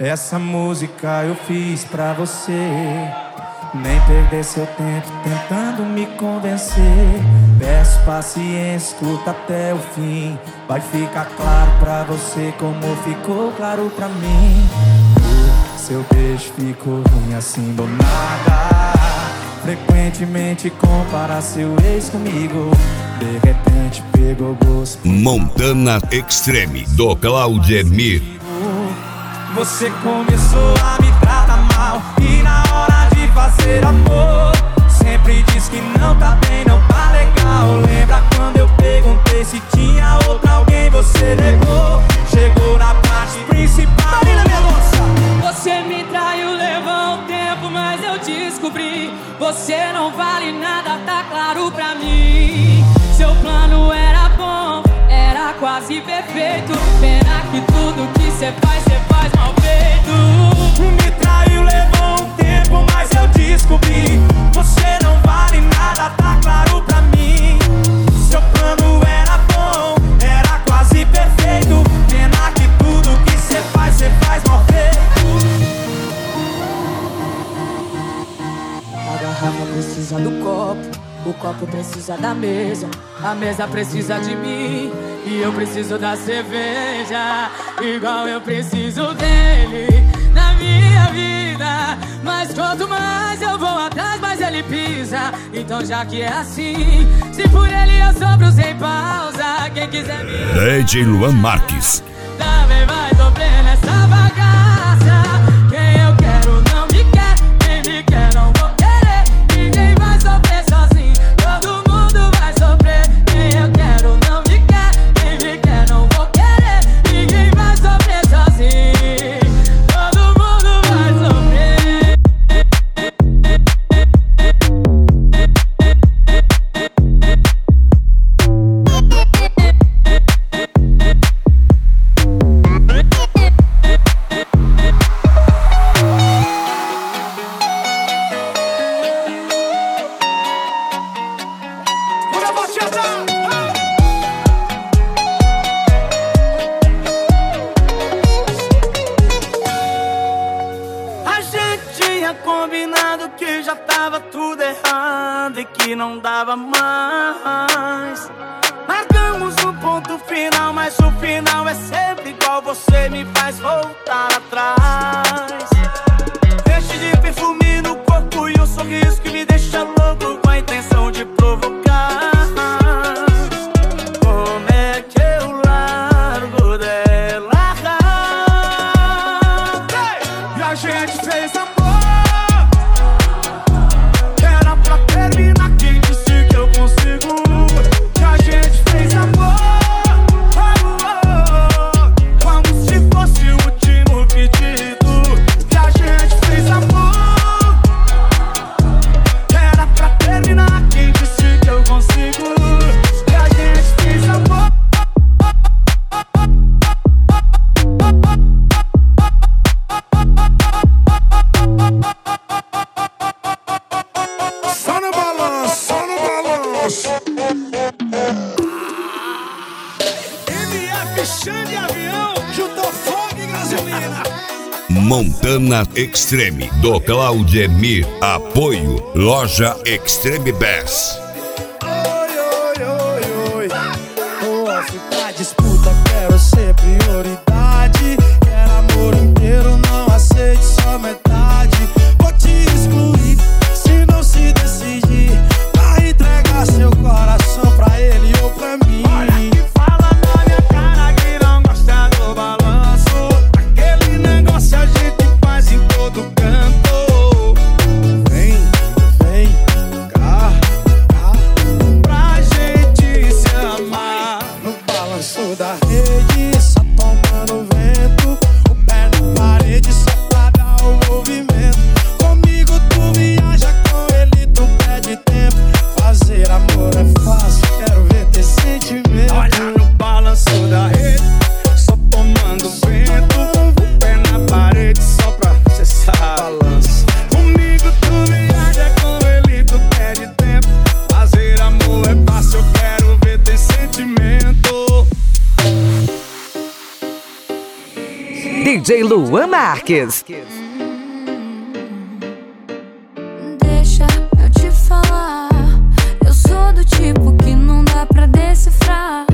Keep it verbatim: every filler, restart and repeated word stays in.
Essa música eu fiz pra você. Nem perder seu tempo tentando me convencer. Peço paciência, escuta até o fim. Vai ficar claro pra você como ficou claro pra mim. Seu beijo ficou ruim assim do nada. Frequentemente compara seu ex comigo. De repente pegou gosto. Montana Extreme, do Claudemir. Você começou a me tratar mal e na hora de fazer amor sempre diz que não tá bem, não tá legal. Lembra quando eu perguntei se tinha outra alguém, você negou. Chegou na parte principal. Marina, minha moça. Você me traiu, levou um tempo, mas eu descobri. Você não vale nada, tá claro pra mim. Seu plano era bom, era quase perfeito. Pena que tudo que cê faz, cê faz mal feito. Me traiu, levou um tempo, mas eu descobri. Você não vale nada, tá claro pra mim. Seu plano era bom, era quase perfeito. Pena que tudo que cê faz, cê faz mal feito. A garrafa precisa do copo, o copo precisa da mesa, a mesa precisa de mim e eu preciso da cerveja, igual eu preciso dele na minha vida. Mas quanto mais eu vou atrás, mais ele pisa. Então já que é assim, se por ele eu sobro sem pausa, quem quiser me... D J Luan Marques. Também vai sofrer nessa bagaça. Quem eu quero não me quer, quem me quer não vou querer. Ninguém vai sofrer sozinho, todo mundo vai sofrer. Quem eu quero não me quer, quem me quer não vou querer. Ninguém vai sofrer sozinho, todo mundo vai sofrer. Combinado que já tava tudo errado e que não dava mais. Marcamos um ponto final, mas o final é sempre igual. Você me faz voltar atrás. Deixe de perfume no corpo e um sorriso que me deixa louco, com a intenção de provocar. Como é que eu largo dela? E a gente fez amor. Montana Extreme, do Claudemir. Apoio Loja Extreme Bass. Oi, oi, oi, oi. Off pra disputa, quero ser prioridade. Quero amor inteiro, não aceite só metade. Vou te excluir se não se decidir. Vai entregar seu coração pra ele ou pra mim. Olha que fala na minha cara que não gosta do balanço. Aquele negócio a gente faz em todo canto. Vem, vem cá, cá. J Luan Marques. Deixa eu te falar, eu sou do tipo que não dá pra decifrar.